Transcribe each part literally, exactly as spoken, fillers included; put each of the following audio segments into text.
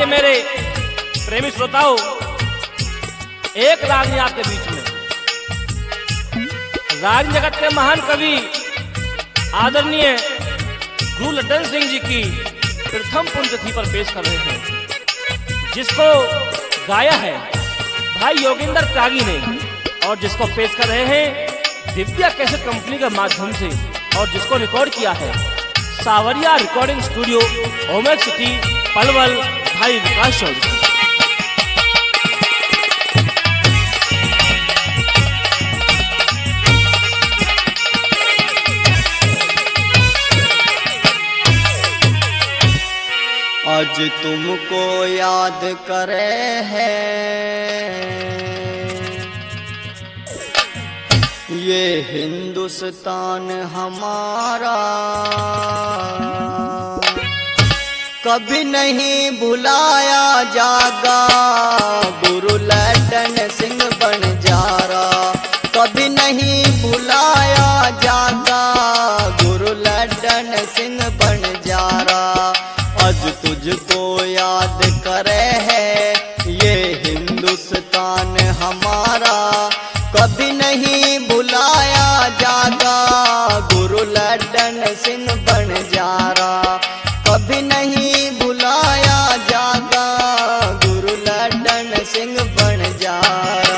आइए मेरे प्रेमी श्रोताओं, एक रागनी आपके बीच में राग जगत के महान कवि आदरणीय गुरु लड्डन सिंह जी की प्रथम पुण्यतिथि पर पेश कर रहे हैं, जिसको गाया है भाई योगिंदर त्यागी ने और जिसको पेश कर रहे हैं दिव्या कैसेट कंपनी के माध्यम से और जिसको रिकॉर्ड किया है Sanwariya recording studio Omaxe city Palwal भाई विकास चौधरी। आज तुमको याद करे हैं ये हिंदुस्तान हमारा, कभी नहीं भुलाया जागा गुरु लड्डन सिंह बंजारा, कभी नहीं भुलाया जागा गुरु लड्डन सिंह बंजारा। आज तुझको याद करे है ये हिंदुस्तान हमारा, कभी नहीं भुलाया जागा गुरु लड्डन सिंह बंजारा, कभी नहीं भुलाया जागा गुरु लड्डन सिंह बंजारा।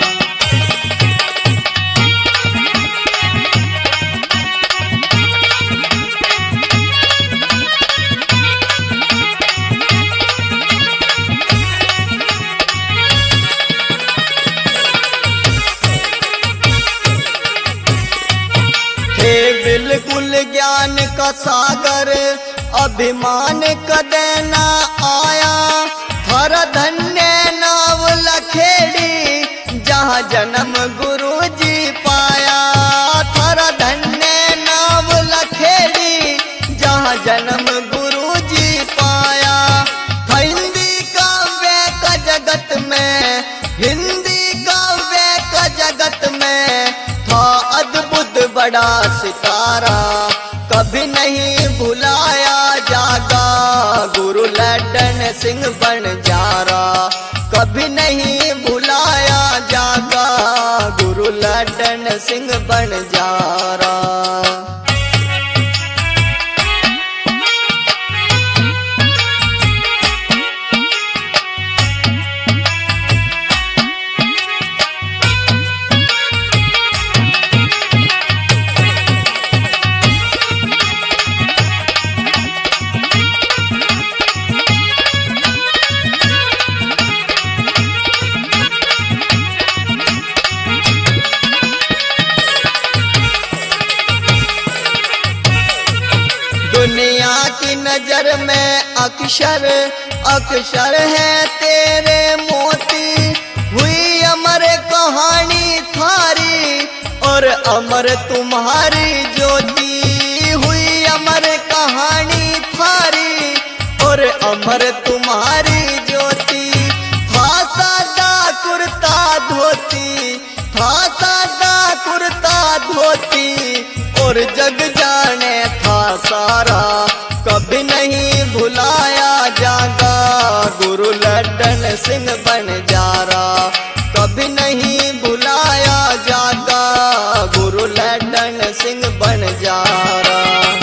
बिल्कुल ज्ञान का सागर अभिमान कदे ना आया, हर धन्य नाव लखेड़ी जहाँ जन्म गुरु जी पाया, हर धन्य नाव लखेड़ी जहाँ जन्म गुरु जी पाया। हिंदी काव्य का जगत में, हिंदी काव्य का जगत में था अद्भुत बड़ा सितारा, कभी नहीं भुलाया जागा गुरु लड्डन सिंह बंजारा, कभी नहीं भुलाया जागा गुरु लड्डन सिंह बंजारा। दुनिया की नजर में अक्षर अक्षर है तेरे मोती, हुई अमर कहानी थारी और अमर तुम्हारी ज्योति, हुई अमर कहानी थारी और अमर तुम्हारी ज्योति। था सादा कुर्ता धोती, था सादा कुर्ता धोती और जग जाने था सारा, कभी नहीं भुलाया जागा गुरु लड्डन सिंह बंजारा, कभी नहीं भुलाया जागा गुरु लड्डन सिंह बंजारा।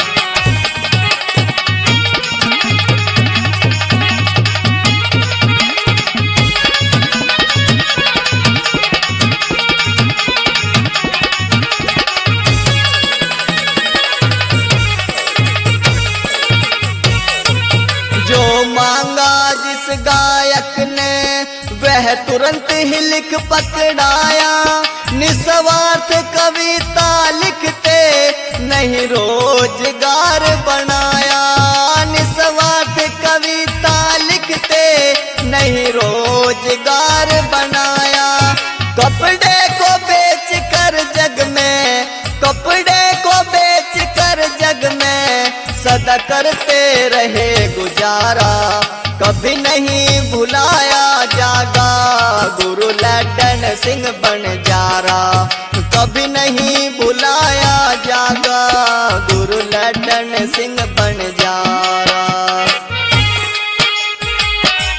गायक ने वह तुरंत ही लिख पकड़ाया, निस्वार्थ कविता लिखते नहीं रोजगार बनाया, निस्वार्थ कविता लिखते नहीं रोजगार बनाया। कपड़े को बेच कर जग में, कपड़े को बेच कर जग में सदा करते रहे गुजारा, कभी नहीं भुलाया जागा गुरु लड्डन सिंह बंजारा, कभी नहीं भुलाया जागा गुरु लड्डन सिंह बंजारा।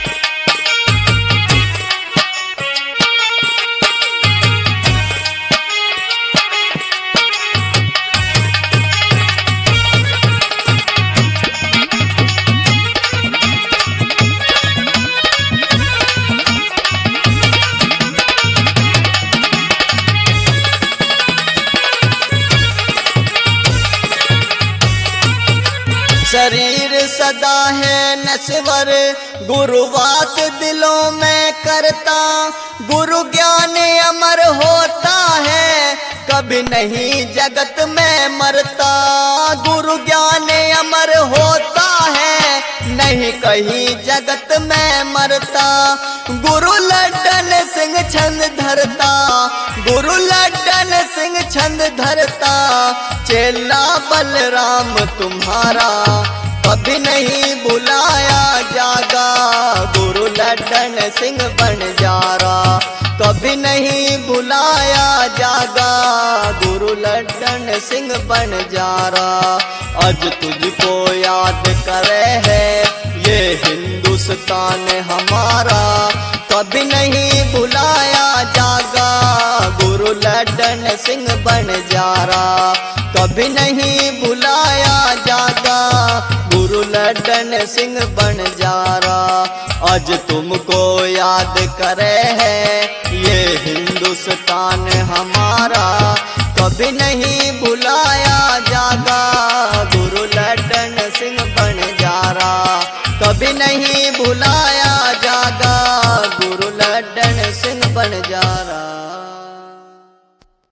सदा है नश्वर, गुरुवास दिलों में करता, गुरु ज्ञान अमर होता है, कभी नहीं जगत में मरता। गुरु ज्ञान अमर होता है, नहीं कहीं जगत में मरता। गुरु लड्डन सिंह छंद धरता, गुरु लड्डन सिंह छंद धरता, चेला बलराम तुम्हारा कभी नहीं बुलाया जागा। गुरु लड्डन सिंह बनजारा कभी नहीं बुलाया जागा, गुरु लड्डन सिंह बनजारा। आज तुझको याद करे है ये हिंदुस्तान हमारा, कभी नहीं बुलाया जागा। गुरु लड्डन सिंह बनजारा कभी नहीं बुलाया जागा, गुरु लड्डन सिंह बनजारा। आज तुमको याद करे है ये हिंदुस्तान हमारा, कभी नहीं बुलाया जागा। गुरु लड्डन सिंह बनजारा कभी नहीं बुलाया जागा, गुरु लड्डन सिंह बनजारा।